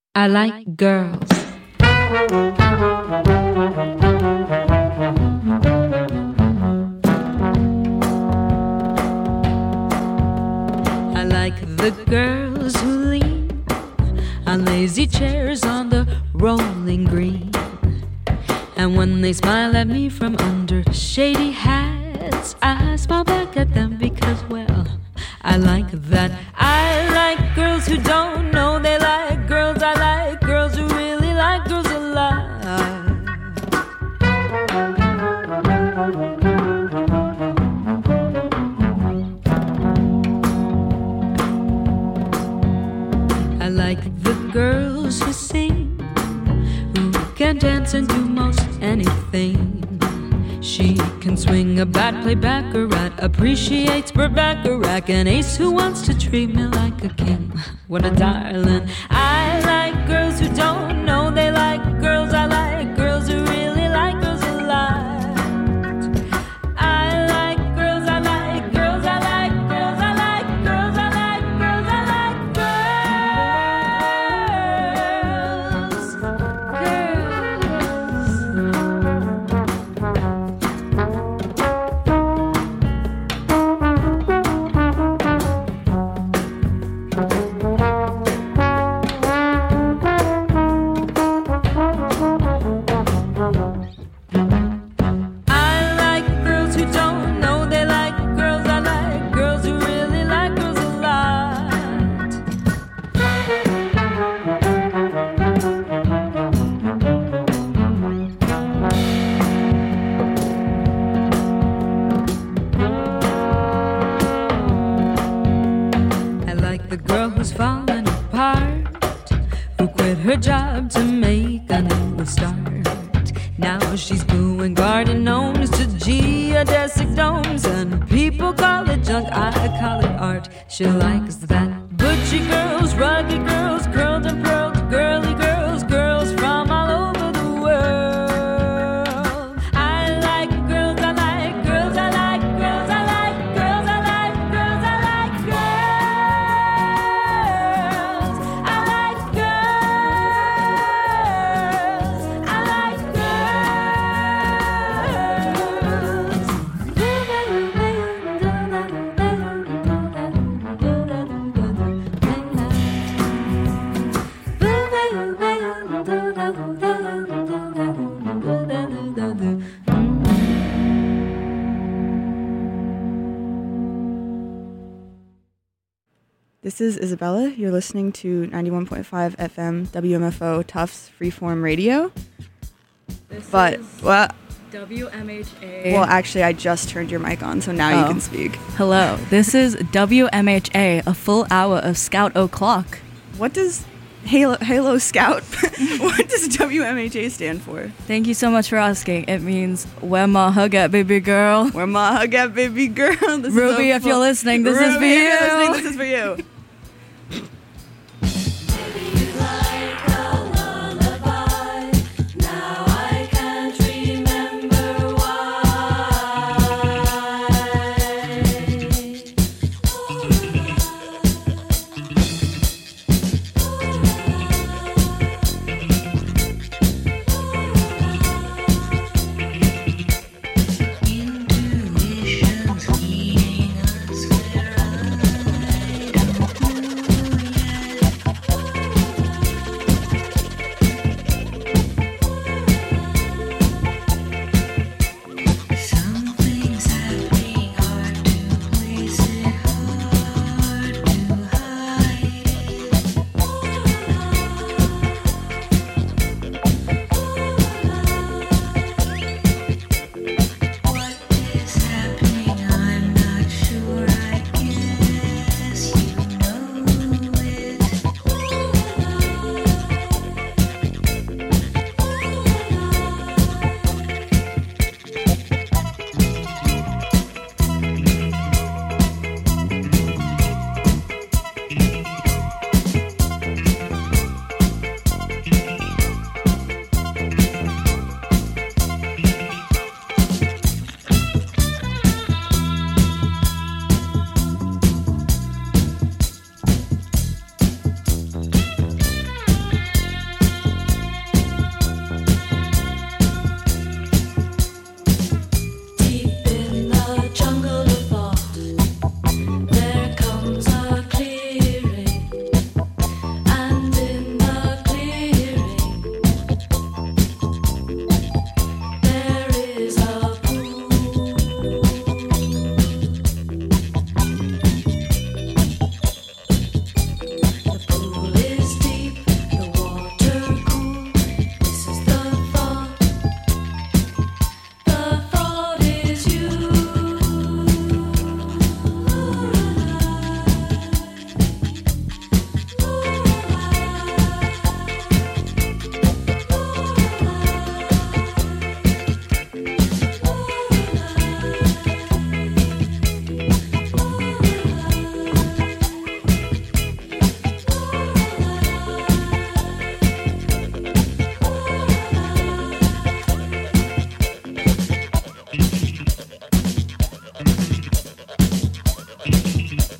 I like girls. I like the girls who lean on lazy chairs on the rolling green. And when they smile at me from under shady hats, I smile back at them because, well, I like that. I like girls who don't know they like girls. I like girls who really like girls a lot. I like the girls who sing, who can dance and do most anything. She can swing a bat, play baccarat, appreciates Burt Bacharach, an ace who wants to treat me like a king. What a darling. I like girls who don't know they like girls. I like girls who really like girls a lot. I like girls, I like girls, I like girls, I like girls, I like girls, I like her job to make a new start. Now she's gluing garden gnomes to geodesic domes, and people call it junk, I call it art. She likes that. Butchy girls, rugged girls, curled and pearled, girly girls, girls from all over the world. I like girls, I like girls, I like girls, I like girls, I like girls, I like girls. I like girls, I like This is Isabella. You're listening to 91.5 FM WMFO Tufts Freeform Radio. WMHA. Well, actually, I just turned your mic on, so now you can speak. Hello. This is WMHA, a full hour of Scout O'Clock. What does Halo Scout, what does WMHA stand for? Thank you so much for asking. It means, where my hug at, baby girl? Where my hug at, baby girl? This Ruby, if you're listening, this is for you. If you're listening, this is for you.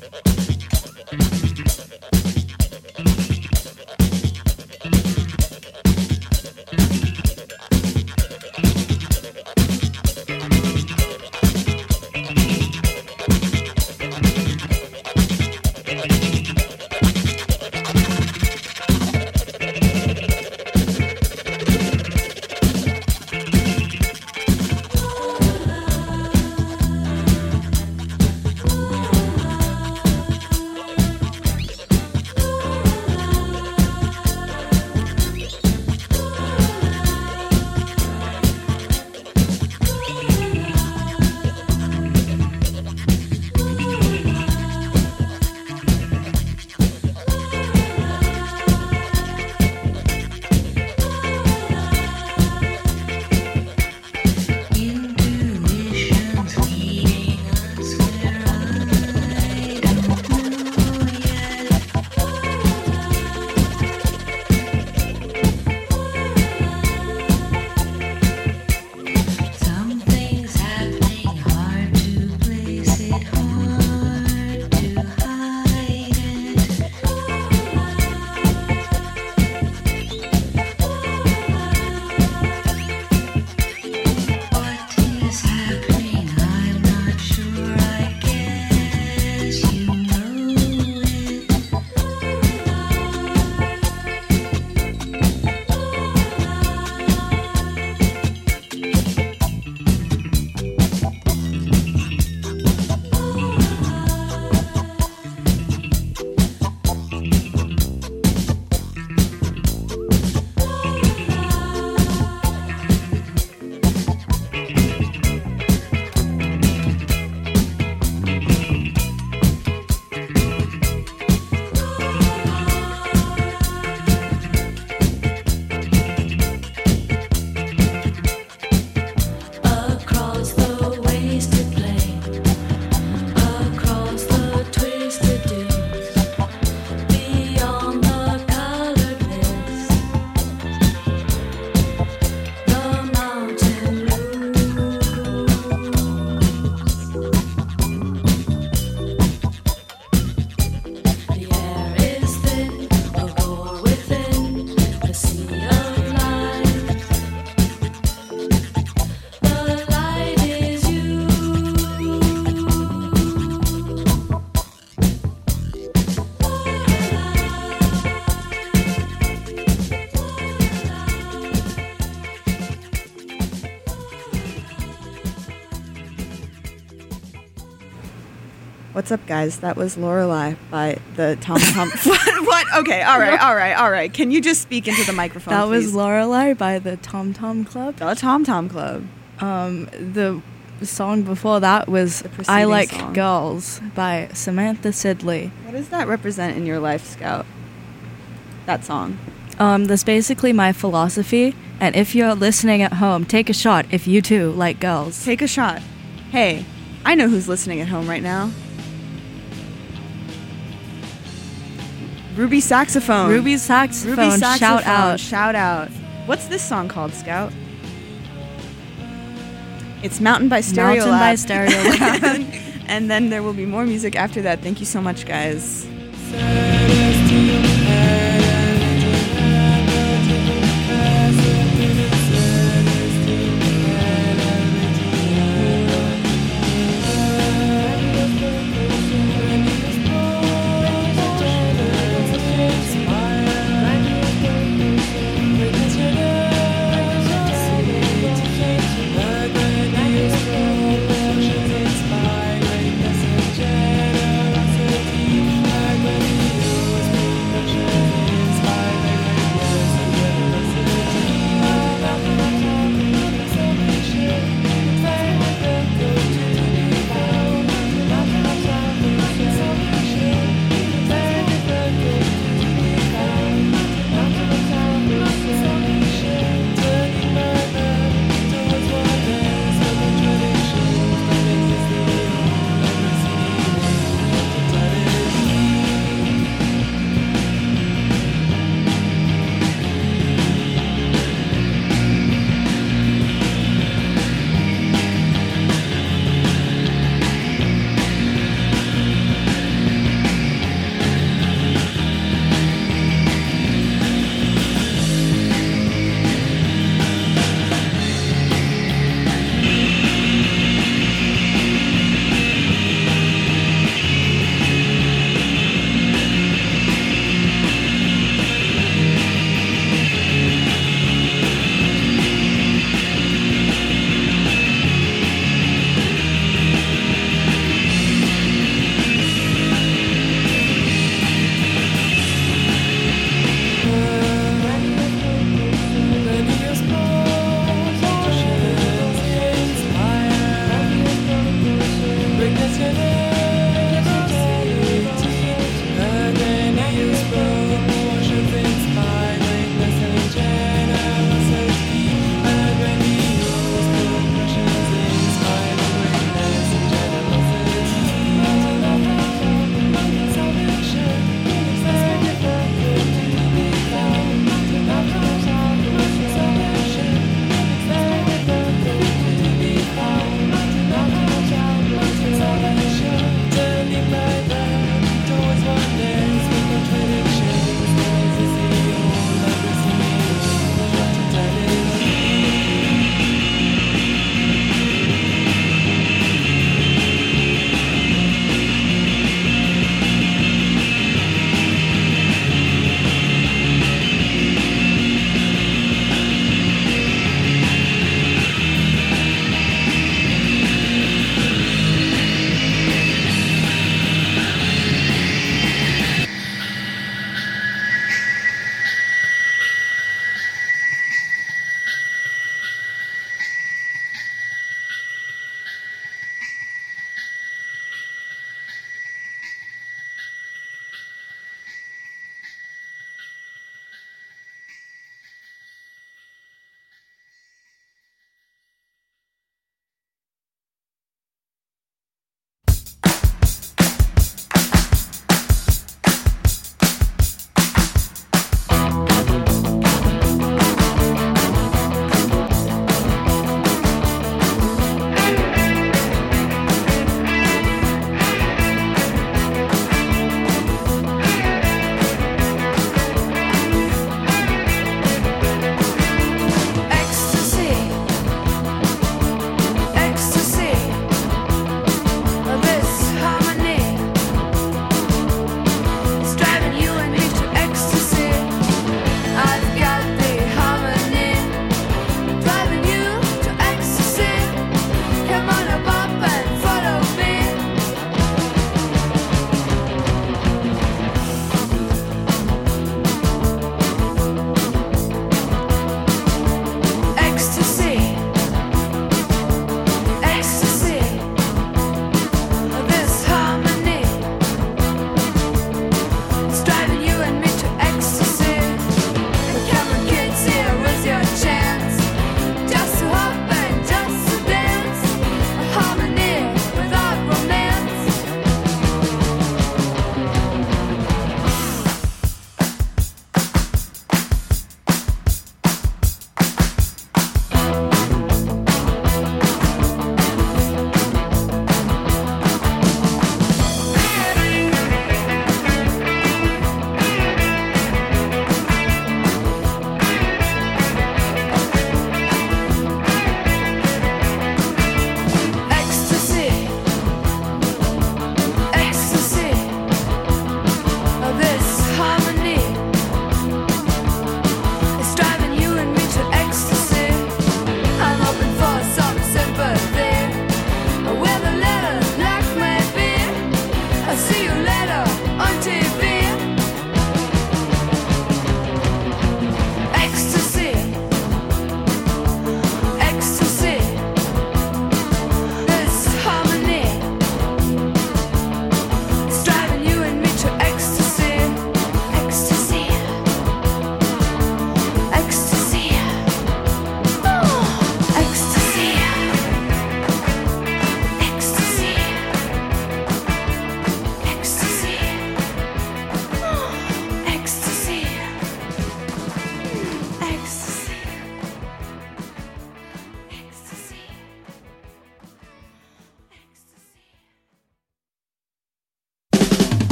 What's up, guys? That was Lorelei by the Tom Tom. What? Okay, all right. Can you just speak into the microphone, That please? was Lorelei by the Tom Tom Club. The Tom Tom Club. The song before that was The preceding I Like song. Girls by Samantha Sidley. What does that represent in your life, Scout? That song. That's basically my philosophy, and if you're listening at home, take a shot if you too like girls. Take a shot. Hey, I know who's listening at home right now. Ruby Saxophone. Ruby Saxophone, shout out. Shout out. What's this song called, Scout? It's Mountain by Stereolab. Mountain by Stereolab. And then there will be more music after that. Thank you so much, guys.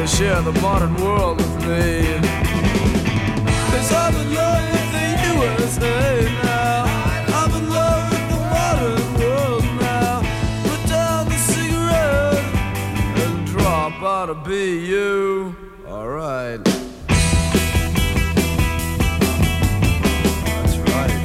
will share the modern world with me. 'Cause I'm in love with the USA now. I'm in love with the modern world now. Put down the cigarette and drop out of BU. Alright. That's right.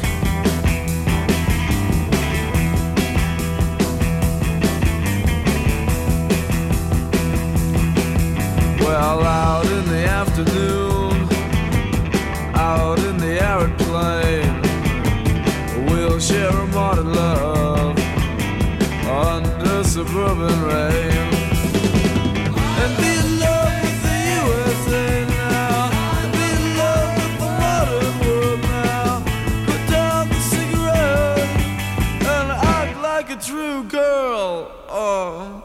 Well, out in the afternoon, out in the arid plain, we'll share a modern love under suburban rain. And be in love with the USA now, and be in love with the modern world now. Put down the cigarette and act like a true girl. Oh.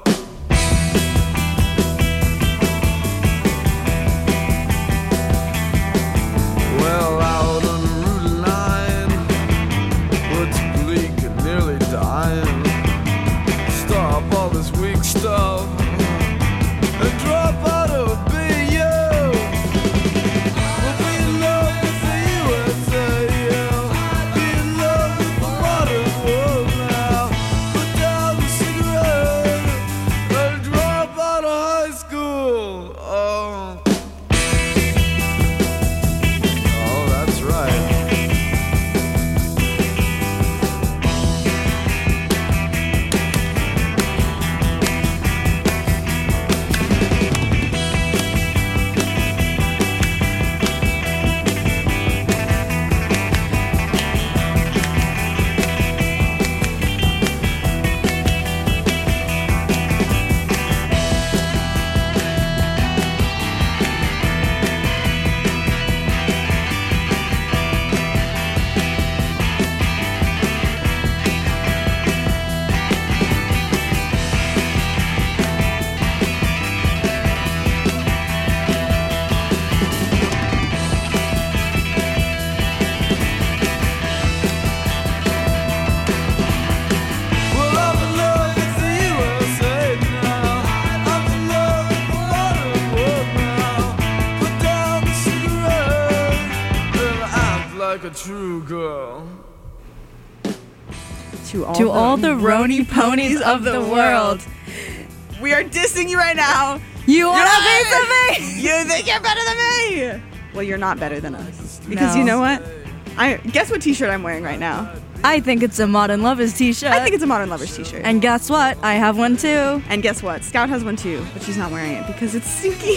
Well, out on Route 9, what's bleak and nearly dying. Stop all this weak stuff and drop out of BU. We'll be in love with the USA, yeah. Be in love with the modern world now. Put down the cigarette and drop out of high school. Oh. Right. Like a true girl. To all the Roni ponies of the world. We are dissing you right now. You want a piece of me? You think you're better than me? Well, you're not better than us. Because No. you know what? Guess what t-shirt I'm wearing right now? I think it's a Modern Lovers t-shirt. I think it's a Modern Lovers t-shirt. And guess what? I have one too. And guess what? Scout has one too, but she's not wearing it because it's stinky.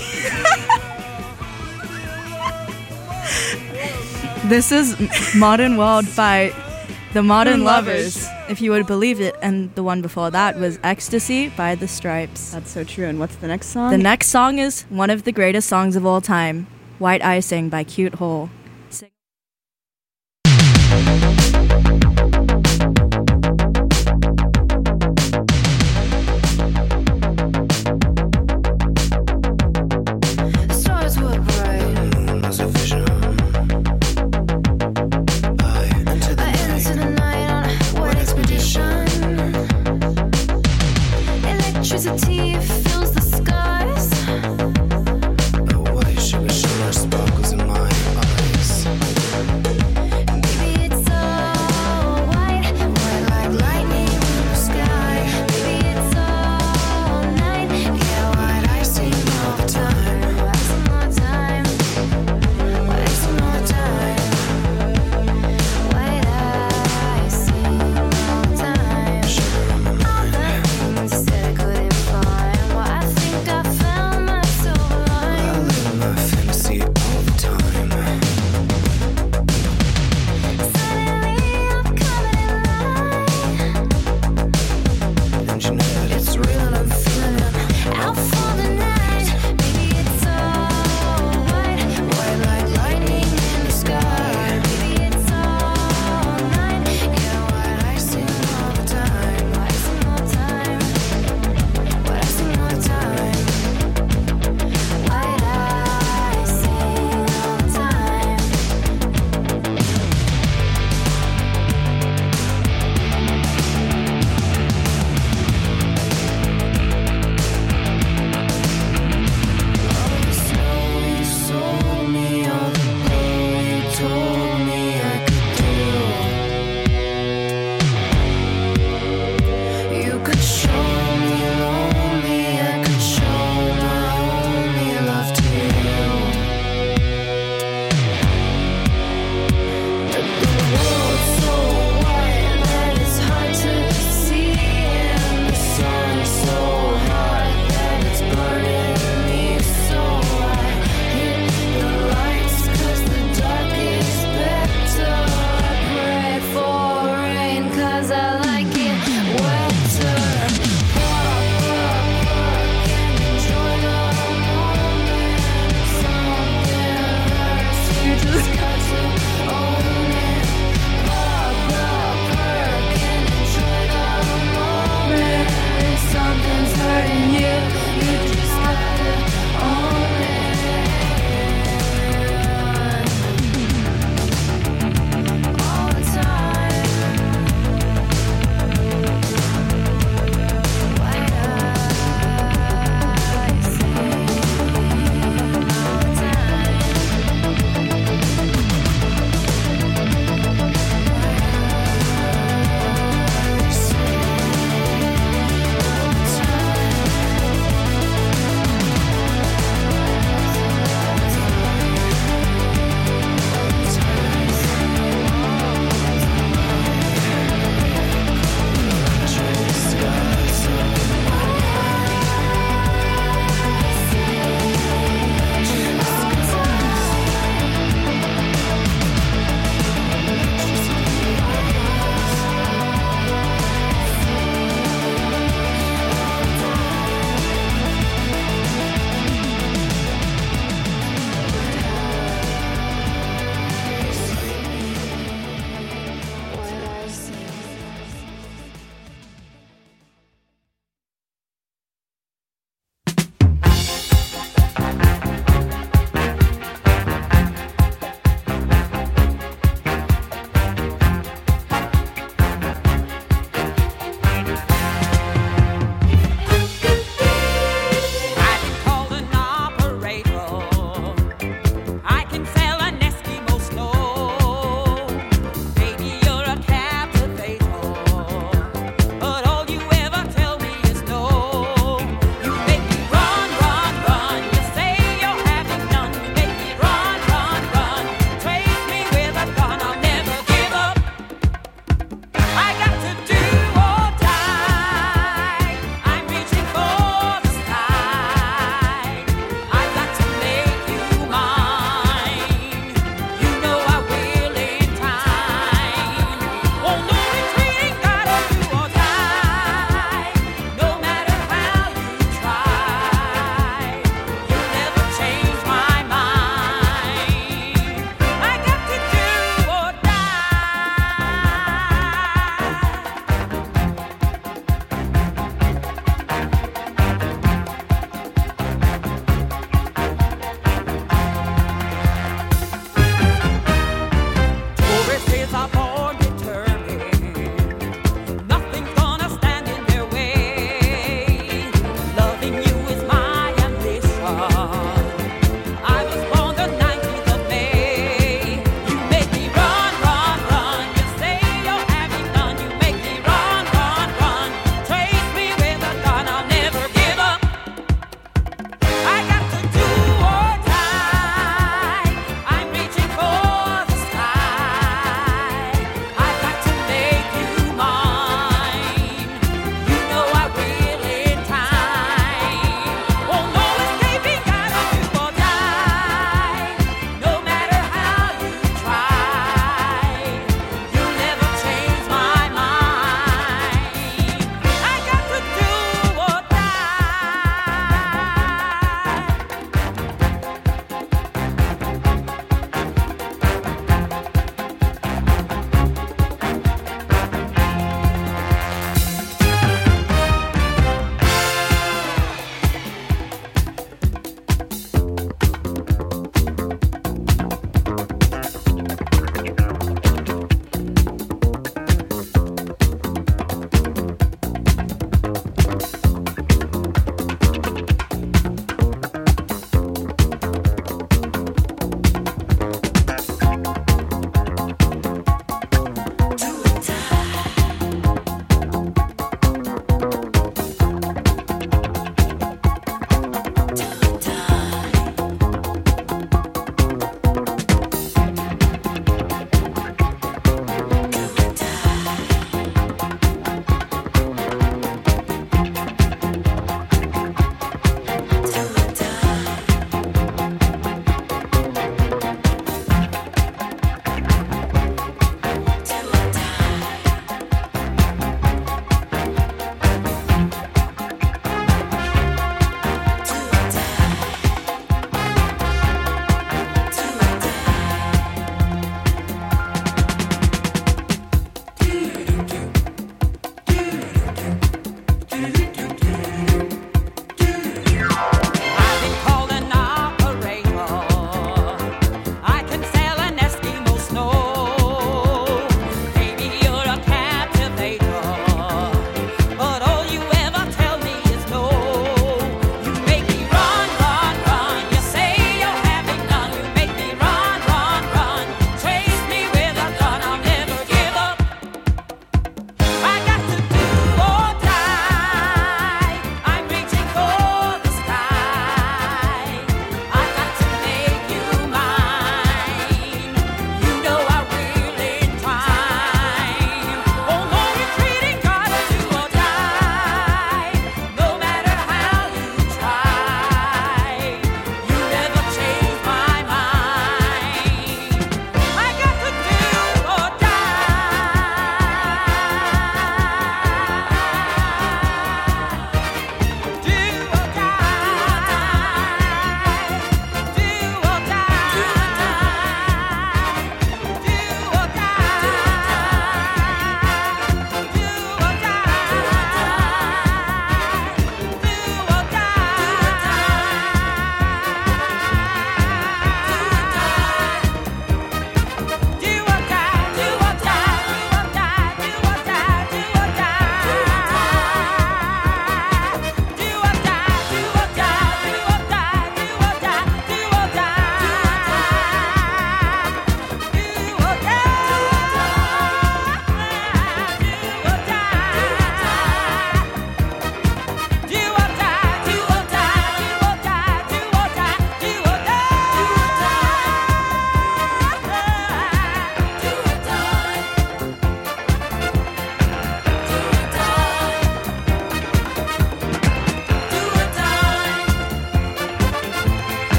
This is Modern World by the Modern Lovers, if you would believe it. And the one before that was Ecstasy by The Stripes. That's so true. And what's the next song? The next song is one of the greatest songs of all time, White Icing by Cute Hole. Stars were bright as a vision. I entered the night on a white expedition. Electricity fills the skies. A white sugar shimmer sparkles in my eyes.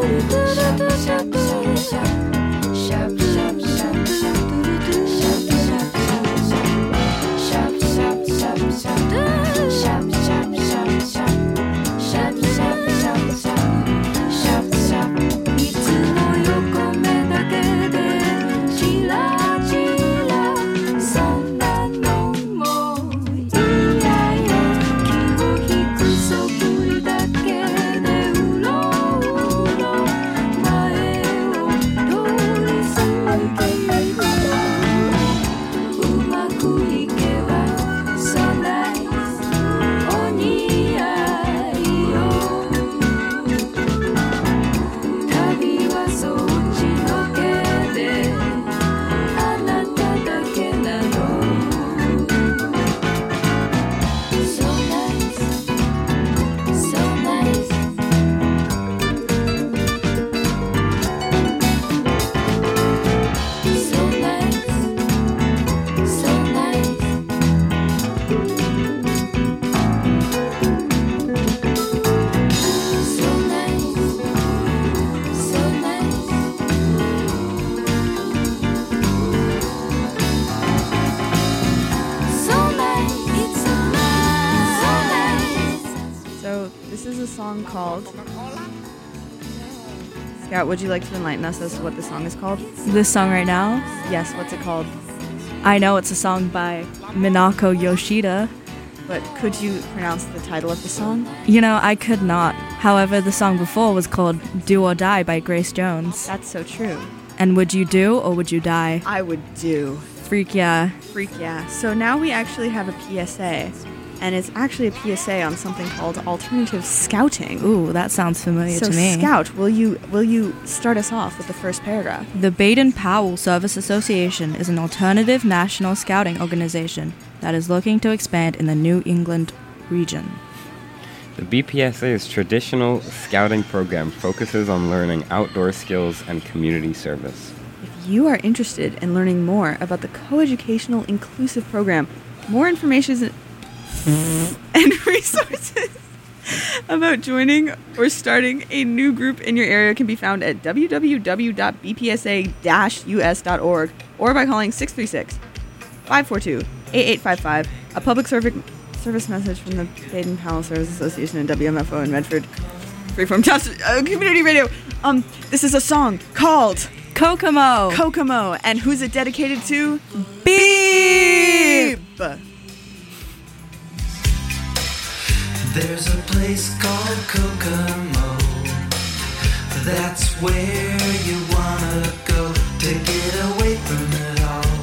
Song called Scout, would you like to enlighten us as to what the song is called? This song right now? Yes, what's it called? I know it's a song by Minako Yoshida. But could you pronounce the title of the song? You know, I could not. However, the song before was called Do or Die by Grace Jones. That's so true. And would you do or would you die? I would do. Freak yeah. Freak yeah. So now we actually have a PSA. And it's actually a PSA on something called alternative scouting. Ooh, that sounds familiar to me. So Scout, will you start us off with the first paragraph? The Baden-Powell Service Association is an alternative national scouting organization that is looking to expand in the New England region. The BPSA's traditional scouting program focuses on learning outdoor skills and community service. If you are interested in learning more about the coeducational inclusive program, more information and resources about joining or starting a new group in your area can be found at www.bpsa-us.org or by calling 636-542-8855. A public service message from the Baden-Powell Service Association and WMFO in Medford. Freeform Community Radio. This is a song called Kokomo. Kokomo. And who's it dedicated to? Beep! There's a place called Kokomo. That's where you wanna go to get away from it all.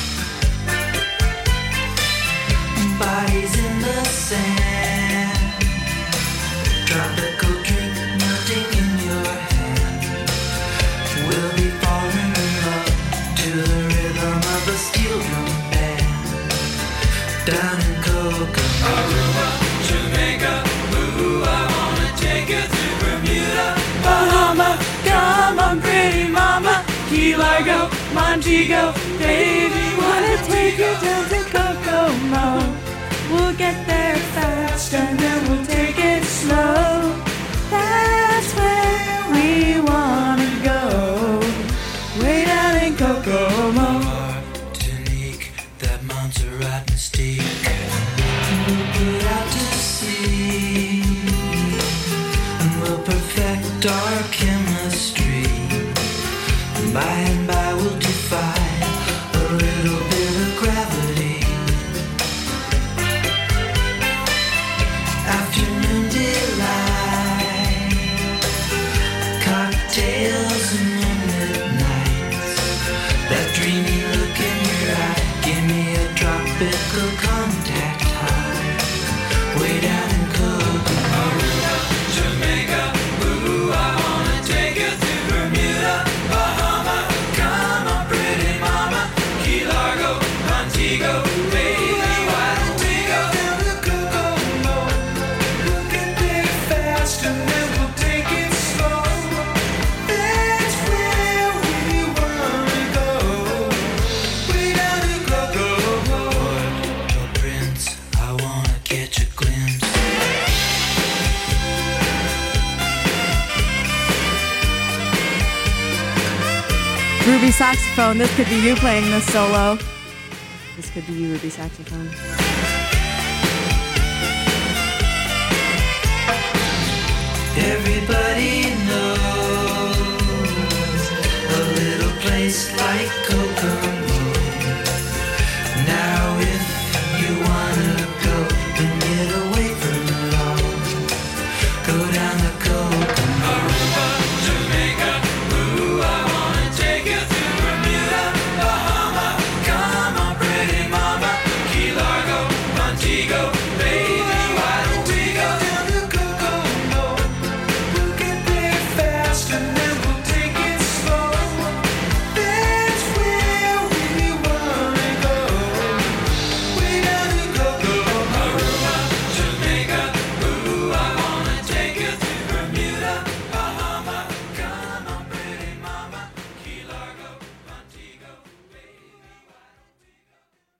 Bodies in the sand, tropical drink melting in your hand. We'll be falling in love to the rhythm of a steel drum band. Down in Kokomo. Aruba, Jamaica, ooh, I wanna take you to Bermuda, Bahama, come on pretty mama, Key Largo, Montego, baby, wanna take you down to Kokomo. We'll get there fast and then we'll take it slow. That's where we wanna go, way down in Kokomo. Martinique, that Montserrat mystique. We'll put out to sea, and we'll perfect our chemistry. By and by we'll defy a little bit of gravity. Afternoon delight, cocktails and moonlit nights. That dreamy look in your eye, give me a tropical contact high. Way down in Kokomo, Jamaica, ooh, I wanna take you to Bermuda, Bahama, come Ruby saxophone, this could be you playing this solo. This could be you, Ruby saxophone. Everybody knows a little place like Kokomo. Now if you wanna go and get away from it all, go down the Kokomo. Aruba, Jamaica, ooh, I wanna take you to Bermuda, Bahama. Come on, pretty mama, Key Largo, Montego, baby, why don't we go down the Kokomo? We'll get there fast and then we'll take it slow. That's where we wanna go. We gotta go, Aruba, Jamaica, ooh, I wanna take you to Bermuda, Bahama. Come on, pretty mama, Key Largo, Montego, baby, why don't we go?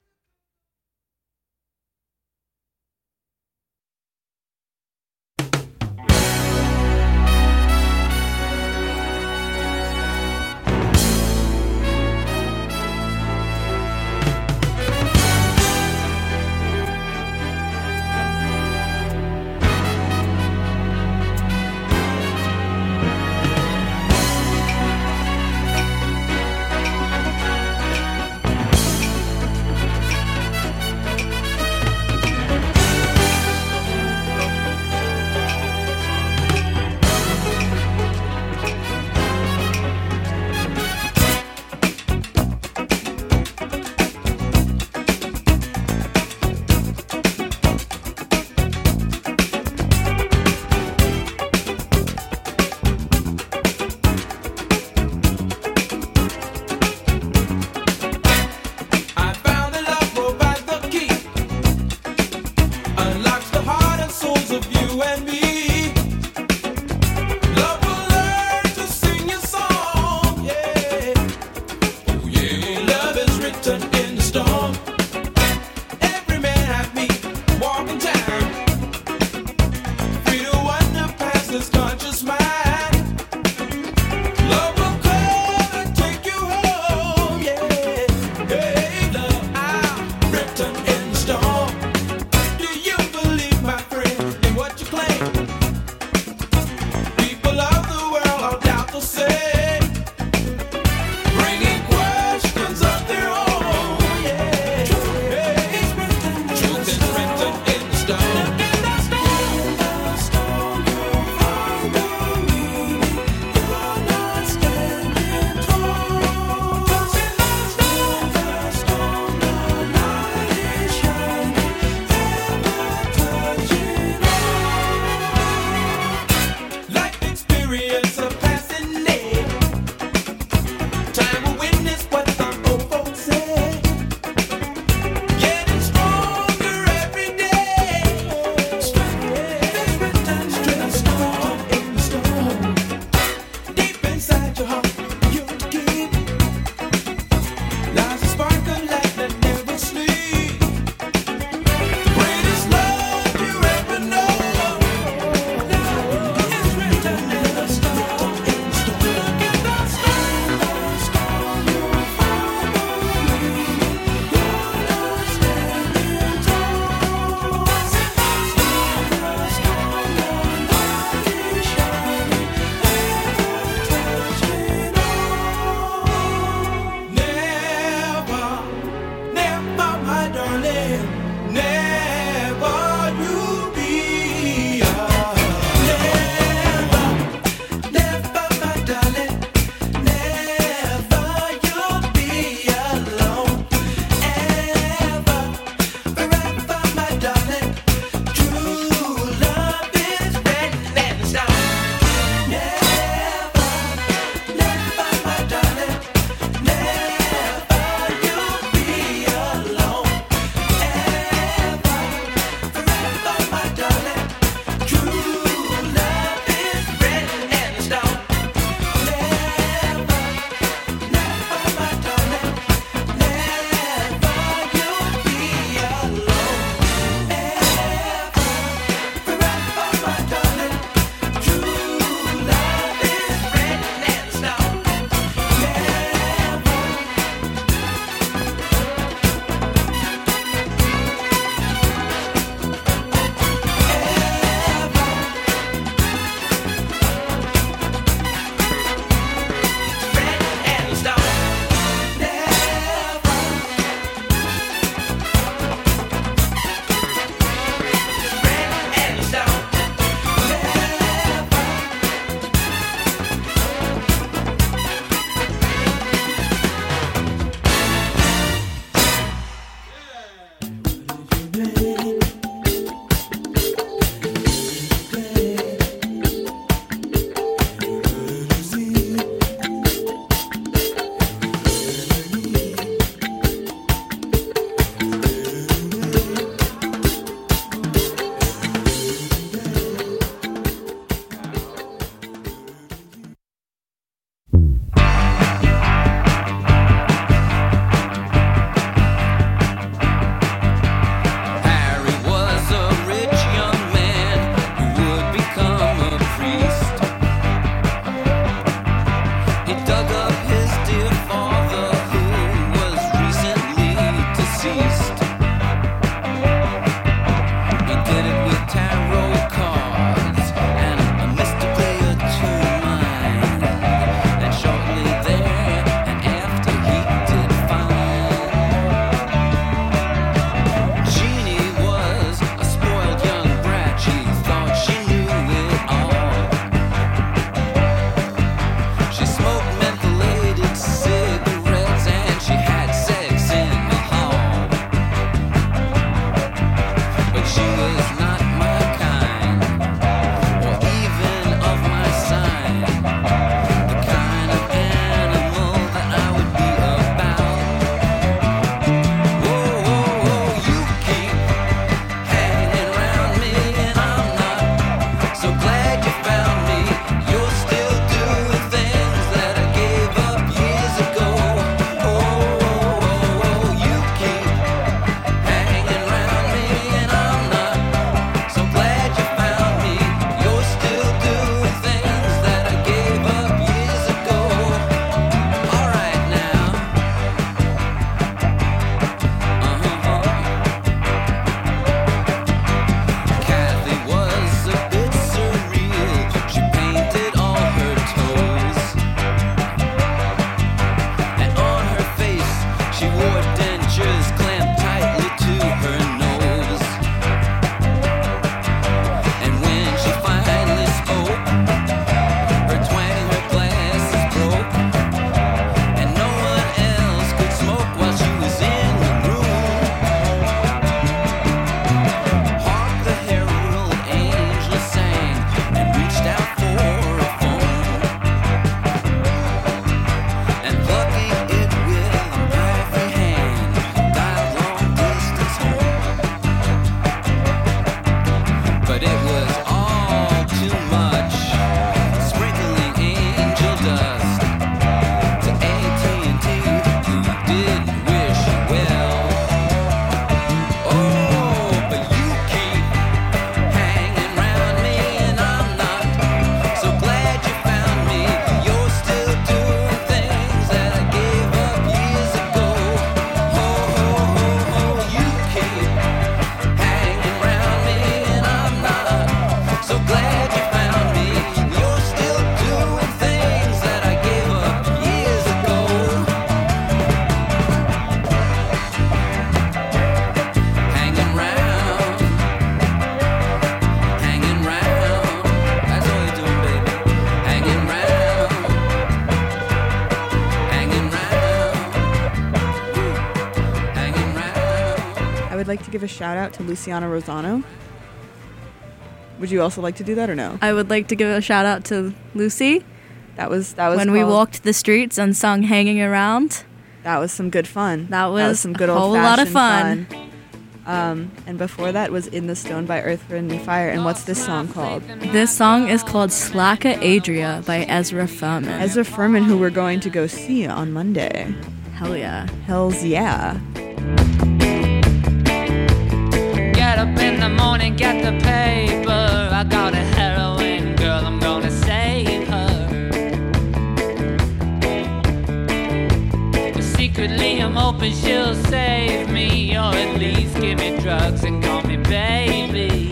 I found a love provides the key, unlocks the heart and souls of you and me. Love will learn to sing your song, yeah. Oh yeah, love is written in the storm. Every man I meet, walking time, free to wander past this conscious mind. Love will come and take you home, yeah. Hey, love, I'm written in the storm. Do you believe, my friend, in what you claim? People of the world all doubt the same, bringing questions of their own, yeah. Hey, truth is written in the stone. You're not standing tall. Life experience of passing day. Time will witness what the old folks say. Getting stronger every day. Strength written in the stone. Deep inside your heart, you're the king. Lies a spark of light that never sleeps. Greatest love you ever know. It's written in the stone. Look at the stone. You'll find the meaning. You're not standing tall. The stone, your light is shining, ever touching I'd like to give a shout out to Luciana Rosano. Would you also like to do that or no? I would like to give a shout out to Lucy. That was When we walked the streets and sung Hanging Around. That was some good fun. That was some good a whole lot of fun. And before that was In the Stone by Earth, Wind & Fire. And what's this song called? This song is called Slacka Adria by Ezra Furman. Ezra Furman, who we're going to go see on Monday. Hell yeah. Hells yeah. Get up in the morning, get the paper. I got a heroin girl, I'm gonna save her. But secretly I'm hoping she'll save me, or at least give me drugs and call me baby.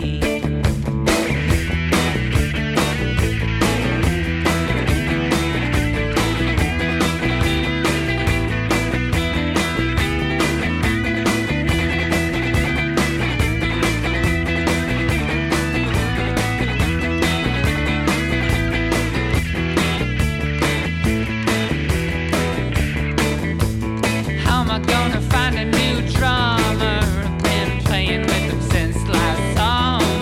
How am I gonna find a new drummer? I've been playing with him since last summer.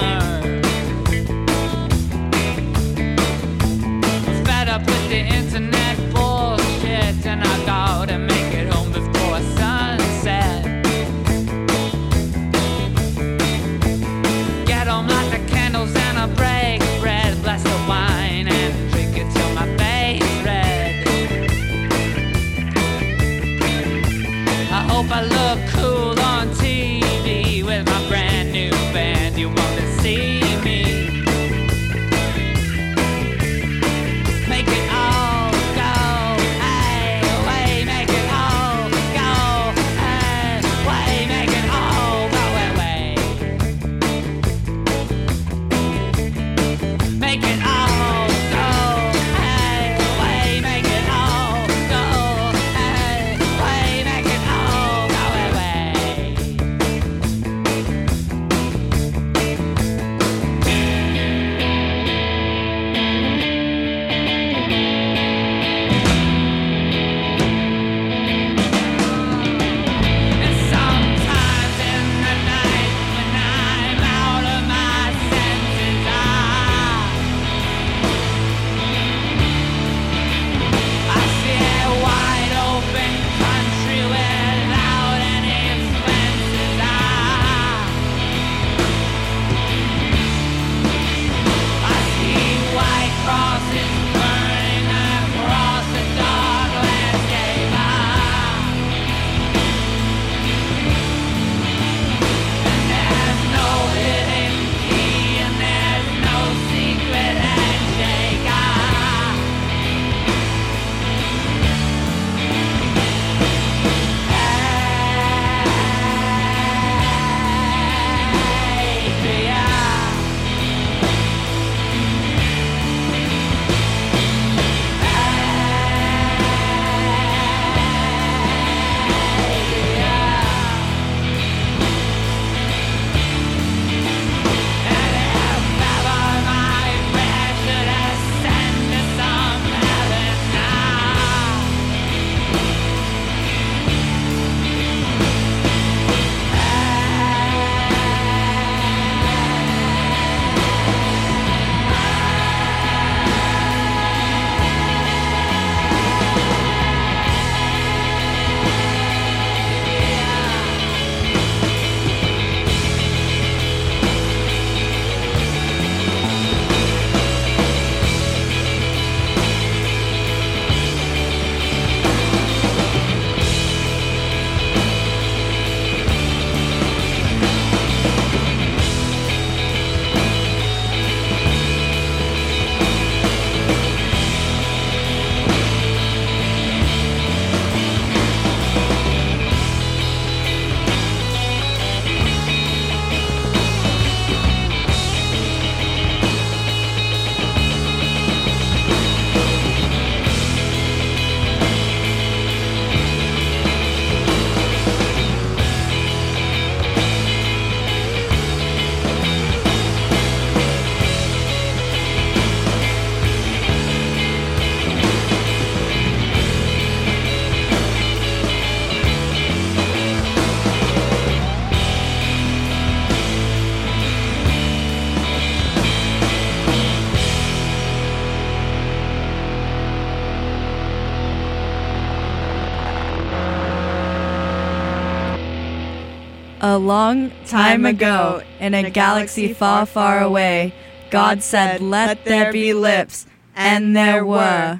A long time ago, in a galaxy far, far away, God said, "Let there be lips," and there were.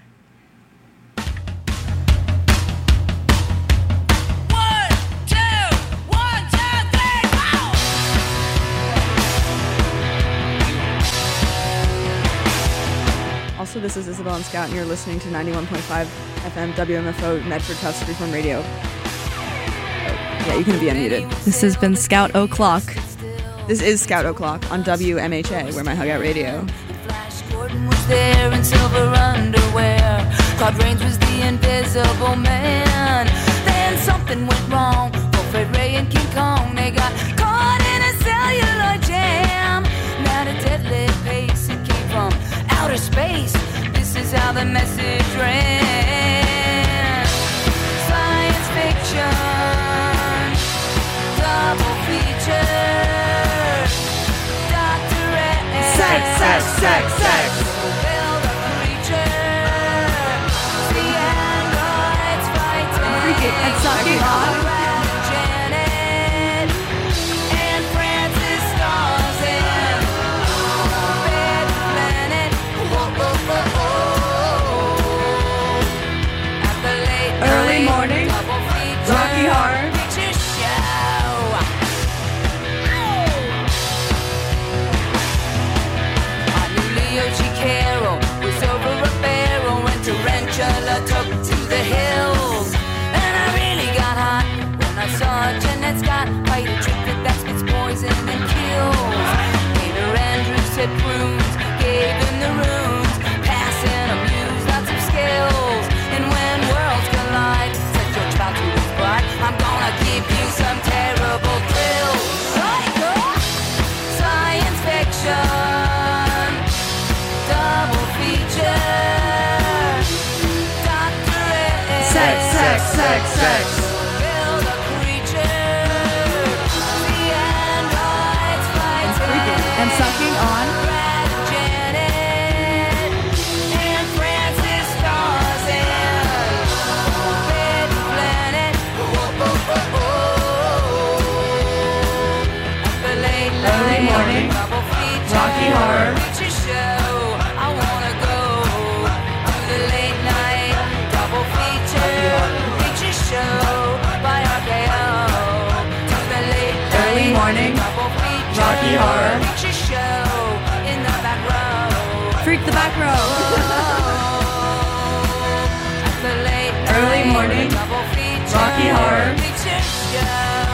Also, this is Isabel and Scout, and you're listening to 91.5 FM WMFO Medford Trust Freeform Radio. Oh, yeah, you can be unmuted. This has been Scout O'Clock. This is Scout O'Clock on WMHA, where my Hug Out Radio. Flash Gordon was there in silver underwear. Claude Rains was the invisible man. Then something went wrong for Fred Ray and King Kong. They got caught in a celluloid jam. Not a deadly pace, it came from outer space. This is how the message ran. Science fiction, double feature. Dr. Ed. Sex. Build a creature. The androids fighting. Freaking and sucking on. Janet and Francis stars in Bed Planet. At the late Early night morning, double feature Rocky Horror Picture Show. I knew Leo Chicaro was over a barrel when Tarantula took to the hills. And I really got hot when I saw Jeanette Scott fight a trick that spits poison and kills. Peter Andrews said prunes, gave him the runes, passing amused, lots of skills. And when worlds collide, said George Bow to his bride, I'm gonna give you some terrible thrills. Science fiction, double feature. Dr. Ed. Sex. Build a creature. The androids fighting. And sucking on. Brad and Janet and Francis stars in Bed Planet. The late Early night morning, double feature. Rocky Horror Picture Show. I wanna go to the late night double feature. Picture Show by RKO. To the late Early night morning, double feature. Rocky Horror Picture Show in the back row. Freak the back row. At the late Early night morning, double feature. Rocky Horror Picture Show.